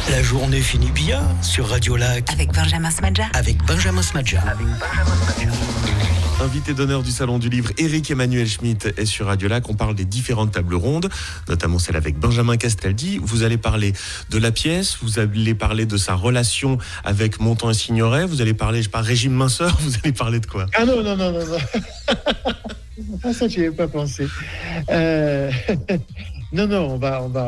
La journée finit bien sur Radio Lac. Avec Benjamin Smadja. Invité d'honneur du Salon du Livre, Éric Emmanuel Schmitt est sur Radio Lac. On parle des différentes tables rondes, notamment celle avec Benjamin Castaldi. Vous allez parler de la pièce, vous allez parler de sa relation avec Montand et Signoret, vous allez parler, régime minceur, vous allez parler de quoi ? Ah non. Ah, ça, j'y avais pas pensé. Non,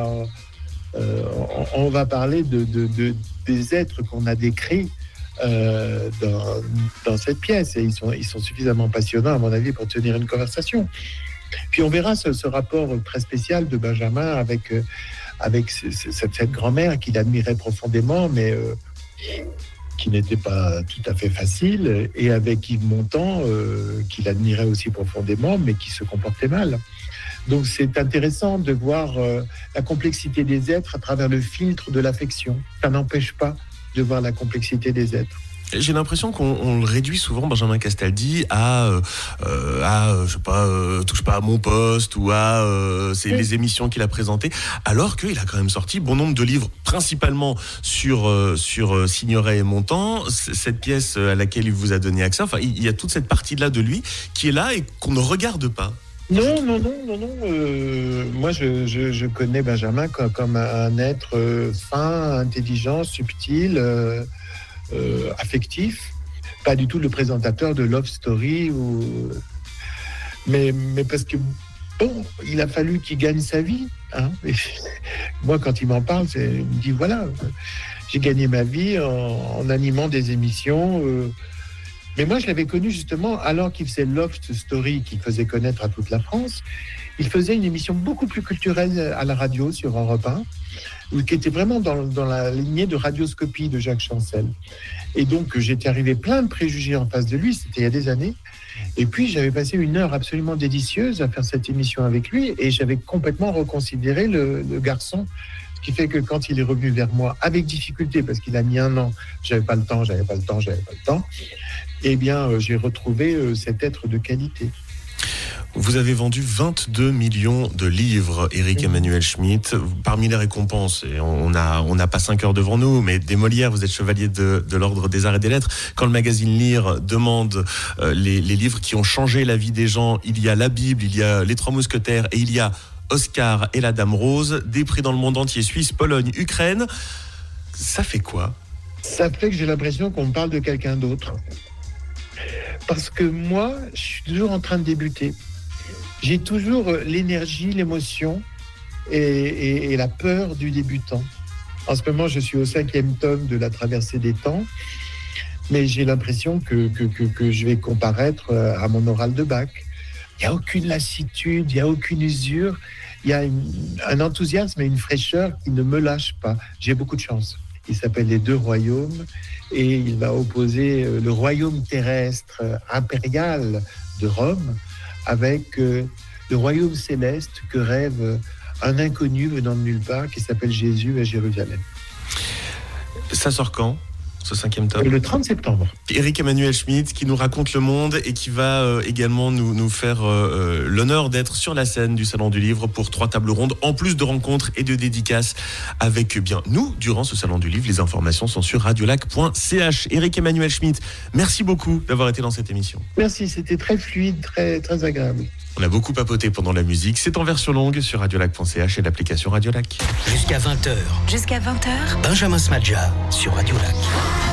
on va parler des êtres qu'on a décrits dans cette pièce, et ils sont suffisamment passionnants à mon avis pour tenir une conversation. Puis on verra ce rapport très spécial de Benjamin avec cette grand-mère qu'il admirait profondément, mais qui n'était pas tout à fait facile, et avec Yves Montand qu'il admirait aussi profondément, mais qui se comportait mal. Donc c'est intéressant de voir la complexité des êtres à travers le filtre de l'affection. Ça n'empêche pas de voir la complexité des êtres. J'ai l'impression qu'on le réduit souvent, Benjamin Castaldi, à touche pas à mon poste, ou les émissions qu'il a présentées, alors qu'il a quand même sorti bon nombre de livres, principalement sur Signoret et Montand, cette pièce à laquelle il vous a donné accès. Enfin, il y a toute cette partie-là de lui qui est là et qu'on ne regarde pas. Non. Moi, je connais Benjamin comme un être fin, intelligent, subtil, affectif. Pas du tout le présentateur de Love Story. Mais parce que, il a fallu qu'il gagne sa vie. Hein. Moi, quand il m'en parle, il me dit, voilà, j'ai gagné ma vie en animant des émissions... Mais moi, je l'avais connu justement alors qu'il faisait Love Story, qu'il faisait connaître à toute la France. Il faisait une émission beaucoup plus culturelle à la radio sur Europe 1, qui était vraiment dans la lignée de Radioscopie de Jacques Chancel. Et donc, j'étais arrivé plein de préjugés en face de lui, c'était il y a des années. Et puis, j'avais passé une heure absolument délicieuse à faire cette émission avec lui, et j'avais complètement reconsidéré le garçon. Ce qui fait que quand il est revenu vers moi, avec difficulté, parce qu'il a mis un an, j'avais pas le temps, eh bien, j'ai retrouvé cet être de qualité. Vous avez vendu 22 millions de livres, Éric Emmanuel Schmitt. Parmi les récompenses, et on n'a pas 5 heures devant nous, mais des Molières, vous êtes chevalier de l'Ordre des Arts et des Lettres. Quand le magazine Lire demande les livres qui ont changé la vie des gens, il y a la Bible, il y a Les Trois Mousquetaires, et il y a Oscar et la Dame Rose, des prix dans le monde entier, Suisse, Pologne, Ukraine. Ça fait quoi ? Ça fait que j'ai l'impression qu'on me parle de quelqu'un d'autre. Parce que moi, je suis toujours en train de débuter. J'ai toujours l'énergie, l'émotion et la peur du débutant. En ce moment, je suis au 5e tome de La Traversée des temps, mais j'ai l'impression que je vais comparaître à mon oral de bac. Il n'y a aucune lassitude, il n'y a aucune usure. Il y a un enthousiasme et une fraîcheur qui ne me lâchent pas. J'ai beaucoup de chance. Il s'appelle Les Deux Royaumes et il va opposer le royaume terrestre impérial de Rome avec le royaume céleste que rêve un inconnu venant de nulle part qui s'appelle Jésus à Jérusalem. Ça sort quand ? Ce 5e tome. Le 30 septembre. Éric Emmanuel Schmitt qui nous raconte le monde et qui va également nous faire l'honneur d'être sur la scène du Salon du Livre pour 3 tables rondes, en plus de rencontres et de dédicaces avec nous durant ce Salon du Livre. Les informations sont sur radiolac.ch. Éric Emmanuel Schmitt, merci beaucoup d'avoir été dans cette émission. Merci, c'était très fluide, très, très agréable. On a beaucoup papoté pendant la musique. C'est en version longue sur radiolac.ch et l'application Radio Lac. Jusqu'à 20h. Jusqu'à 20h. Benjamin Smadja sur Radio Lac.